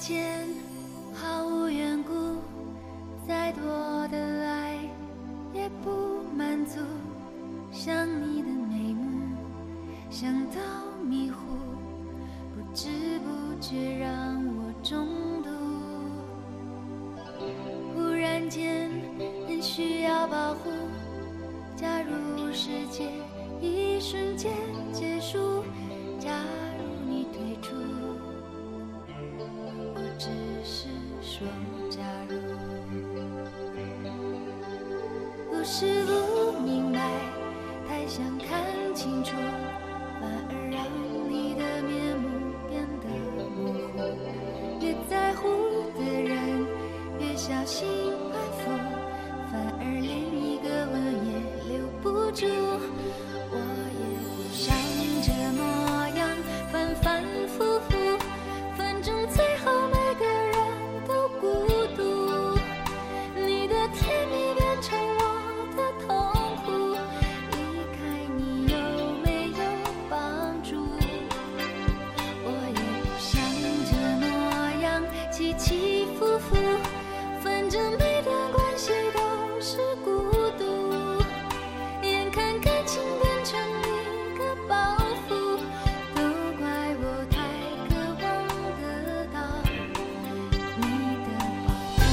间毫无缘故，再多的爱也不满足。想你的眉目，想到迷糊，不知不觉让我中毒。忽然间很需要保护，假如世界一瞬间结束，假如你退出，我只是说假如。不是不明白，太想看清楚，反而让你的面目变得模糊。越在乎的人越小心安抚，反而连一个吻也留不住。我也不想这模样反反复复，反正最后每个人都孤独。你的甜蜜变成我的痛苦，离开你有没有帮助？我也不想这模样起起伏伏，反正每段关系都是孤独。眼看感情变成一个包袱，都怪我太渴望得到你的保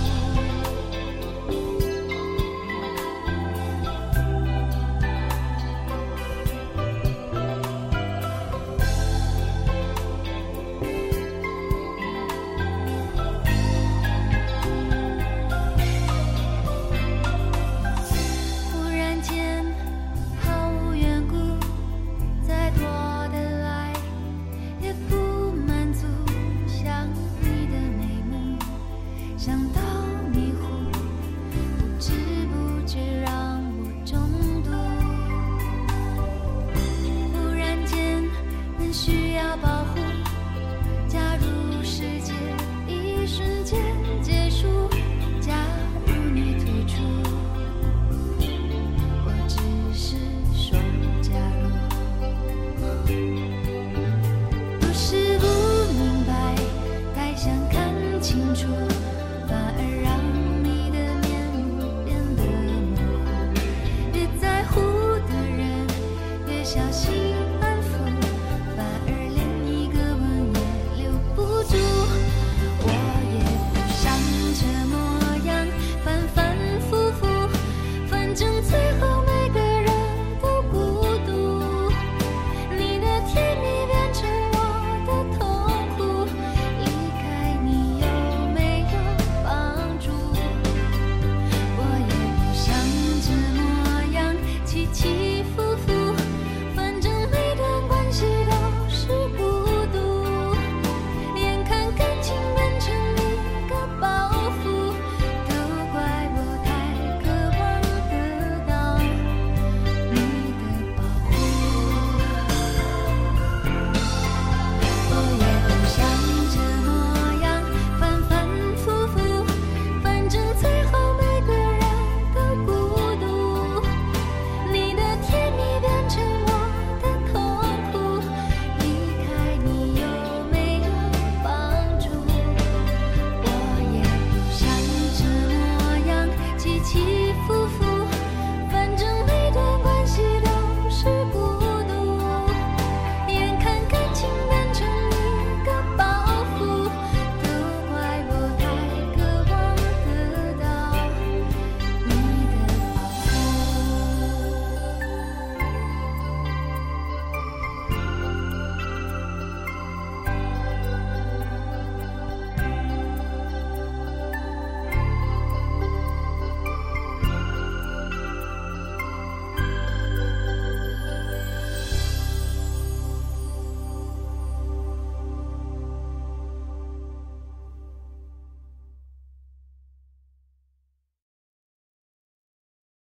忽然间毫无缘故，再多的爱也不满足。想你的眉目，想到迷糊，不知不觉让我中毒。忽然间很需要保护，假如世界一瞬间结束，假如你退出，我只是说假如。不是不明白，太想看清楚，反而让你的面目变得模糊。越在乎的人越小心